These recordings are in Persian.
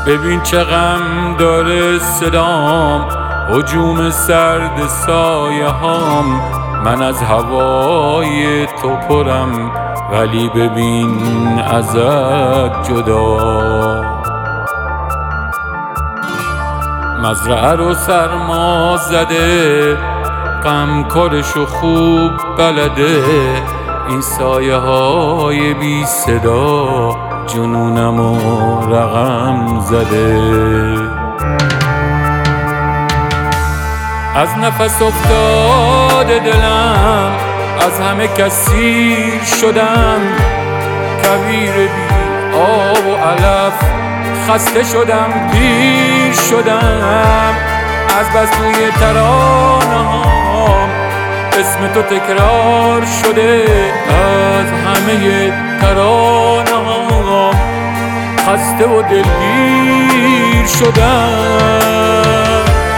ببین چه غم داره صدام، هجوم سرد سایه هام. من از هوای تو پرم ولی ببین ازت جدا. مزرعه رو سرما زده، غم کارشو خوب بلده. این سایه های بی صدا جنونمو رقم زده. از نفس افتاده دلم، از همه کثیر شدم. کویر بی آب و علف خسته شدم، پیر شدم. از بس توی ترانه‌هام اسم تو تکرار شده. از همه ترانه‌هام خسته و دلگیر شدم.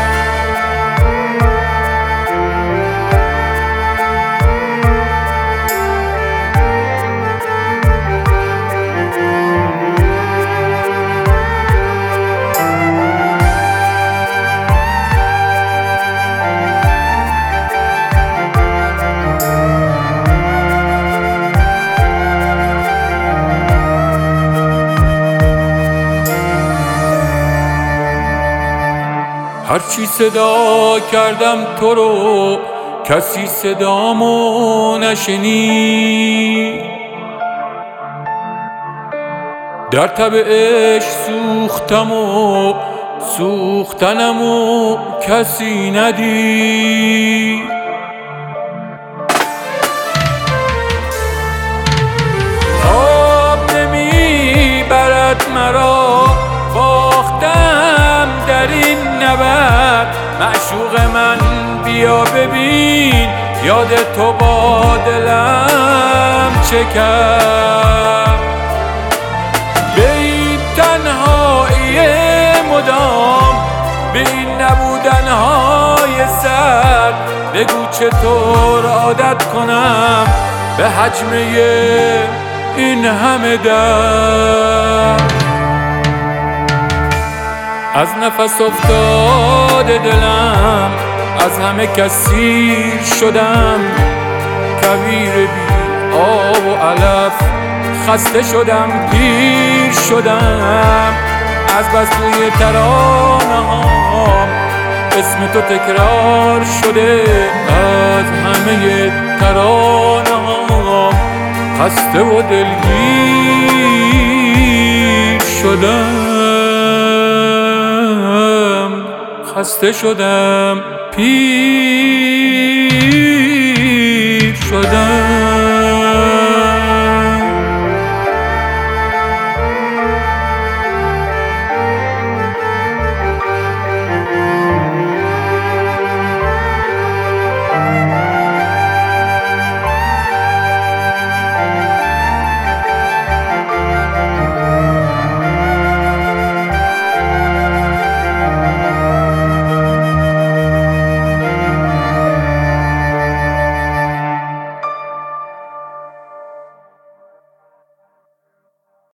هرچی صدا کردم تو رو کسی صدامو نشنید. در تب عشق سوختم و سوختنمو کسی ندید. خواب نمیبرد مرا، باختم در این نبرد. معشوق من بیا ببین، یاد تو با دلم چه کرد. به این تنهایی مدام، به این نبودنهای سر، بگو چطور عادت کنم به حجمه این همه درد. از نفس افتاده دلم، از همه کثیر شدم. کویر بی آب و علف خسته شدم، پیر شدم. از بس توی ترانه‌هام اسم تو تکرار شده. از همه ترانه‌هام خسته و دلگیر شدم. خسته شدم، پیر شدم.